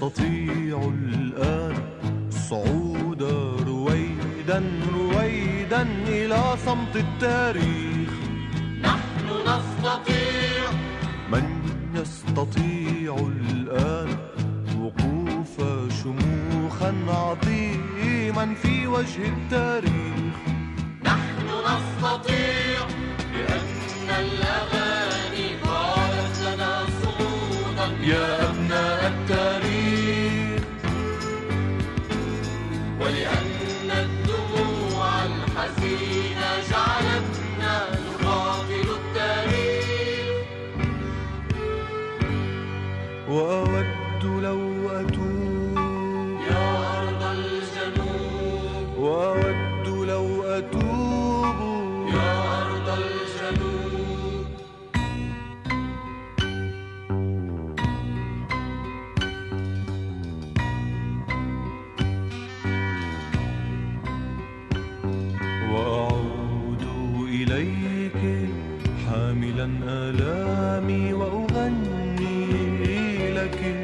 نستطيع الآن الصعود رويدا رويدا إلى صمت التاريخ. نحن نستطيع. من يستطيع الآن وقوف شموخا عظيما في وجه التاريخ. نحن نستطيع لأن الأغاني قالت لنا صمودا يا أبناء التاريخ، ولأن الدموع الحزينة جعلتنا نقاتل التاريخ. وأود لو أتوب يا أرض الجنوب، وأود لو أتوب يا أرض الجنوب. وأعود إليك حاملا آلامي وأغني لك،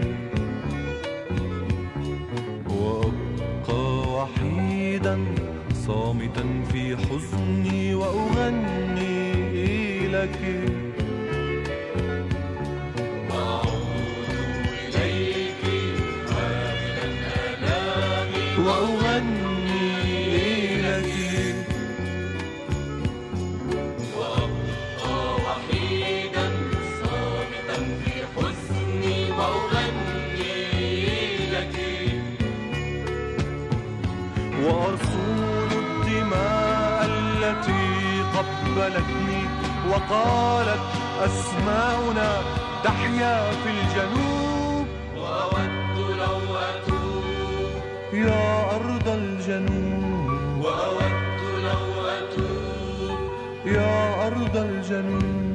وأبقى وحيدا صامتا في حزني وأغني لك. وأعود إليك حاملا آلامي وأغني لك، وأبقى وحيدا صامتا في حزني وأغني لك. وأرسول الدماء التي قبلتني وقالت أسماؤنا تحيا في الجنوب. وأود لو أتوب، يا أرض الجنوب، وأود لو أتوب. يا أرض الجنوب.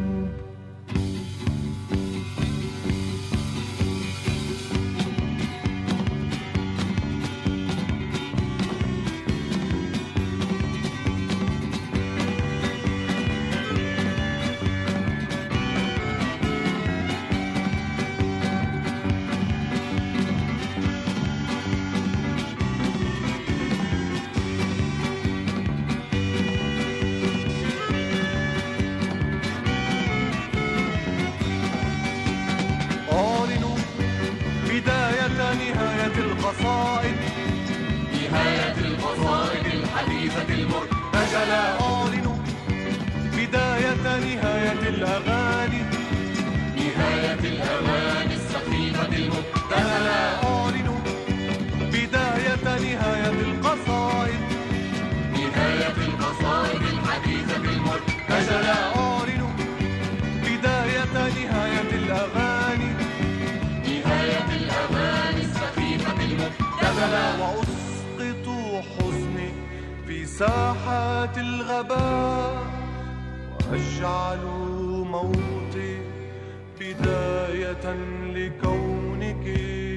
نهاية القصائد، نهاية القصائد الحديثة المرتجلة. أعلن بداية نهاية الأغاني، نهاية الأغاني السخيفة المبتذلة. أعلن بداية نهاية القصائد، نهاية القصائد الحديثة المرتجلة. أعلن بداية نهاية الأغاني، نهاية الأغاني السخيفة المبتذلة. وأسقط حزني في ساحات الغباء، وأجعل موتي بداية لكونك.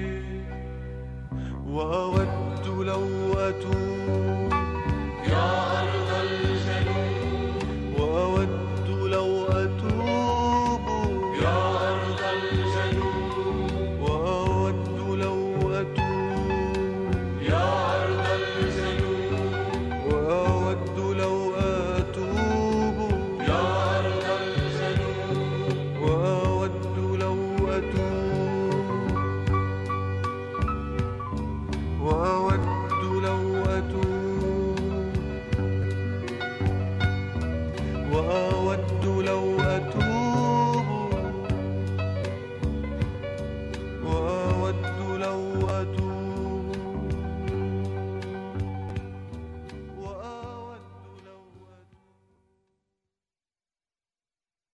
وأود لو أتوب يا